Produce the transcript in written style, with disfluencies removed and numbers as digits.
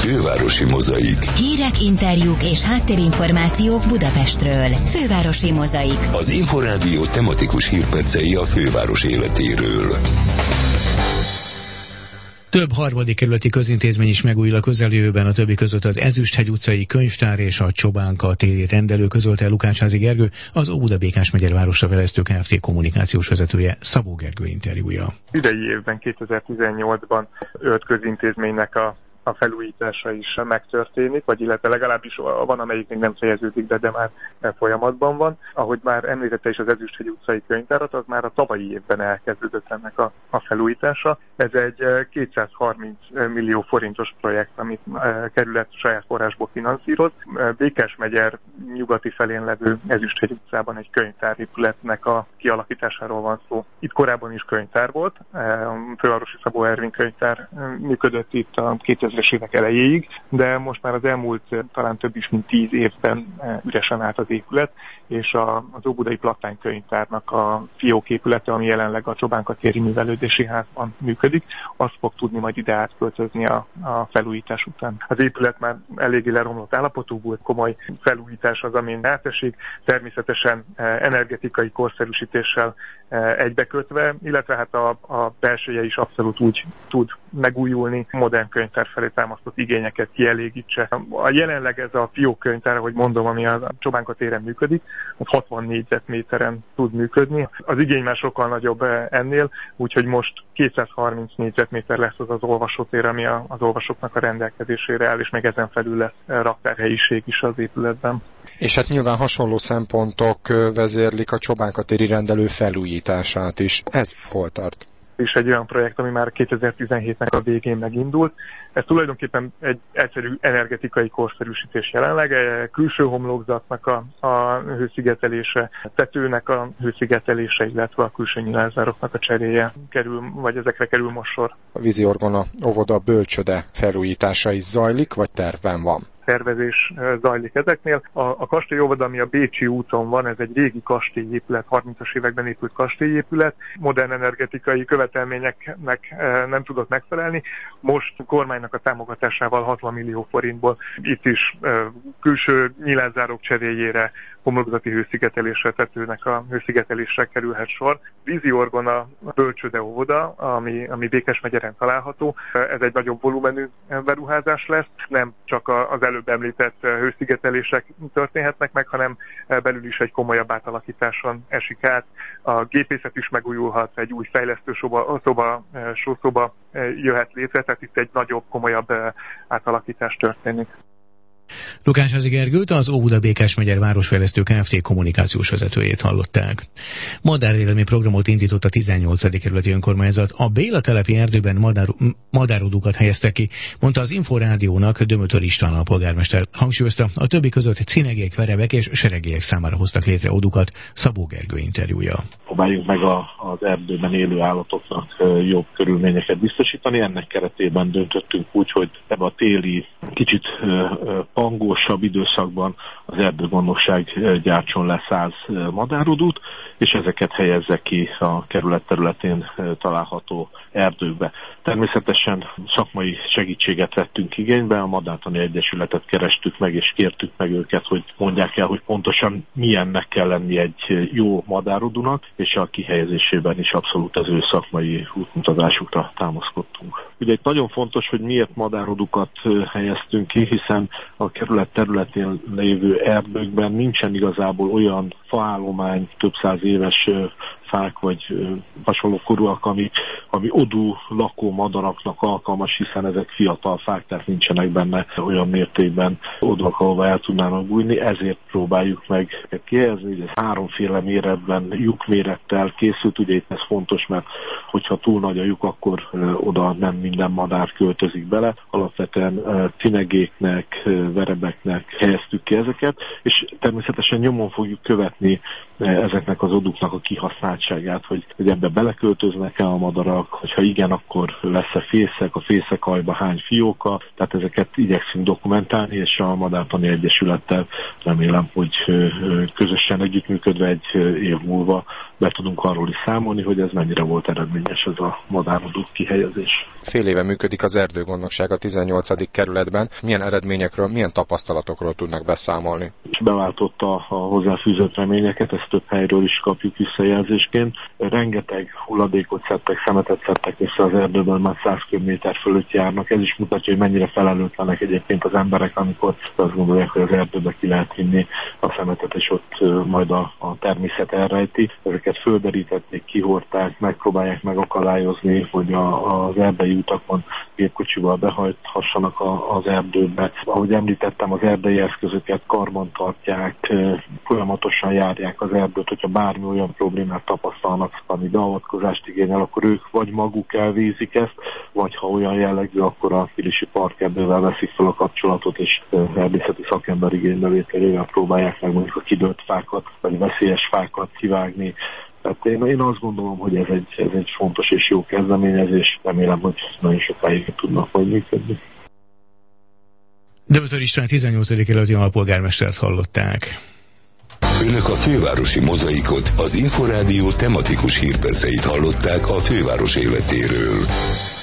Fővárosi Mozaik. Hírek, interjúk és háttérinformációk Budapestről. Fővárosi Mozaik. Az Inforádió tematikus hírpercei a főváros életéről. Több harmadik kerületi közintézmény is megújul a közeljövőben, a többi között az Ezüsthegy utcai könyvtár és a Csobánka téri rendelő, közölte Lukácsázy Gergő, az Óbuda-Békás-Megyeri-Városra Fejlesztő Kft. Kommunikációs vezetője. Szabó Gergő interjúja. Idei évben, 2018-ban 5 közintézménynek a felújítása is megtörténik, vagy illetve legalábbis van, amelyik még nem fejeződik be, de már folyamatban van. Ahogy már említette is az Ezüsthegy utcai könyvtárat, az már a tavalyi évben elkezdődött ennek a felújítása. Ez egy 230 millió forintos projekt, amit kerület saját forrásból finanszíroz. Békás-megyer nyugati felén levő Ezüsthegy utcában egy könyvtárépületnek a kialakításáról van szó. Itt korábban is könyvtár volt, a Fővárosi Szabó Ervin könyvtár működött itt a 2000-es évek elejéig, de most már az elmúlt talán több is mint 10 évben üresen állt az épület, és az Óbudai Plattány könyvtárnak a fióképülete, ami jelenleg a Csobánka téri művelődési házban működik, az fog tudni majd ide átköltözni a felújítás után. Az épület már eléggé leromlott állapotú volt, komoly felújítás az, amin átesik, természetesen energetikai korszerűsítéssel egybekötve, illetve hát a belsője is abszolút úgy tud megújulni, modern könyvtár felé támasztott igényeket kielégítse. Jelenleg ez a fiókkönyvtár, ahogy mondom, ami a Csobánka téren működik, az 60 négyzetméteren tud működni. Az igény már sokkal nagyobb ennél, úgyhogy most 230 négyzetméter lesz az olvasótér, ami az olvasóknak a rendelkezésére áll, és még ezen felül lesz raktárhelyiség is az épületben. És hát nyilván hasonló szempontok vezérlik a Csobánka téri rendelő felújítását is. Ez hol tart? És egy olyan projekt, ami már 2017-nek a végén megindult. Ez tulajdonképpen egy egyszerű energetikai korszerűsítés jelenleg, külső homlokzatnak a hőszigetelése, tetőnek a hőszigetelése, illetve a külső nyilázzároknak a cseréje ezekre kerül most sor. A Vízi Orgona óvoda bölcsöde felújítása is zajlik, vagy tervben van? Tervezés zajlik ezeknél. A kastélyóvoda, ami a Bécsi úton van, ez egy régi kastélyépület, 30-as években épült kastélyépület, modern energetikai követelményeknek nem tudott megfelelni. Most a kormánynak a támogatásával 60 millió forintból itt is külső nyilázzárok cseréjére, homlokzati hőszigetelésre, tetőnek a hőszigetelésre kerülhet sor. Vízi Orgona bölcsöde óvoda, ami Békás-megyeren található, ez egy nagyobb volumenű beruházás lesz, nem csak az előbb említett hőszigetelések történhetnek meg, hanem belül is egy komolyabb átalakításon esik át. A gépészet is megújulhat, egy új fejlesztő sószoba jöhet létre, tehát itt egy nagyobb, komolyabb átalakítás történik. Lukácsázy Gergőt, az Óbuda-Békás-megyer Városfejlesztő Kft. Kommunikációs vezetőjét hallották. Madárvédelmi programot indított a 18. kerületi önkormányzat. A Béla telepi erdőben madárodukat helyeztek ki, mondta az Inforádiónak Dömötör István alpolgármester. Hangsúlyozta, a többi között cinegék, verevek és seregélyek számára hoztak létre odukat. Szabó Gergő interjúja. Próbáljuk meg az erdőben élő állatoknak jobb körülményeket biztosítani. Ennek keretében döntöttünk úgy, hogy ebbe a téli, kicsit pangósabb időszakban az erdőgondnokság gyártson le 100 madárodút, és ezeket helyezze ki a kerület területén található erdőkbe. Természetesen szakmai segítséget vettünk igénybe, a Madártani Egyesületet kerestük meg, és kértük meg őket, hogy mondják el, hogy pontosan milyennek kell lenni egy jó madárodunak, és a kihelyezésében is abszolút az ő szakmai útmutatásukra támaszkodtunk. Ugye itt nagyon fontos, hogy miért madárodukat helyeztünk ki, hiszen a kerület területén lévő erdőkben nincsen igazából olyan faállomány, több száz éves fák vagy hasonló korúak, ami odú lakó madaraknak alkalmas, hiszen ezek fiatal fák, tehát nincsenek benne olyan mértékben odúak, ahova el tudnának bújni, ezért próbáljuk meg kihelyezni, hogy ez 3 méretben, lyukmérettel készült, ugye itt ez fontos, mert hogyha túl nagy a lyuk, akkor oda nem minden madár költözik bele, alapvetően cinegéknek, verebeknek helyeztük ki ezeket, és természetesen nyomon fogjuk követni ezeknek az odúknak a kihasználtságát, hogy ebbe beleköltöznek-e a madarak, hogyha igen, akkor lesz-e fészek, a fészekaljban hány fióka, tehát ezeket igyekszünk dokumentálni, és a Madártani Egyesülettel remélem, hogy közösen együttműködve egy év múlva be tudunk arról is számolni, hogy ez mennyire volt eredményes ez a madározó kihelyezés. Fél éve működik az erdőgondnokság a 18. kerületben. Milyen eredményekről, milyen tapasztalatokról tudnak beszámolni? Beváltotta a hozzáfűzött reményeket, ezt több helyről is kapjuk visszajelzésként. Rengeteg hulladékot szedtek, szemetet szedtek össze az erdőben, már 100 km fölött járnak. Ez is mutatja, hogy mennyire felelőtlenek egyébként az emberek, amikor azt gondolják, hogy az erdőbe ki lehet vinni a szemetet, és ott majd a természet elrejti. Ezeket földerítették, kihordták, megpróbálják megakadályozni, hogy az erdei utakon gépkocsival behajthassanak az erdőbe. Ahogy említettem, az erdei eszközöket karban tartják, folyamatosan járják az erdőt, hogyha bármi olyan problémát tapasztalnak, ami beavatkozást igényel, akkor ők vagy maguk elvízik ezt, vagy ha olyan jellegű, akkor a Pilisi Parkerdővel veszik fel a kapcsolatot, és erdészeti szakember igénybevételével próbálják meg mondjuk a kidőlt fákat, vagy veszélyes fákat kivágni. Tehát én azt gondolom, hogy ez egy fontos és jó kezdeményezés. Remélem, hogy nagyon sokáig tudnak majd működni. Dömötör István 18. kerületi alpolgármestert hallották. Önök a fővárosi mozaikot, az Inforádió tematikus hírperceit hallották a főváros életéről.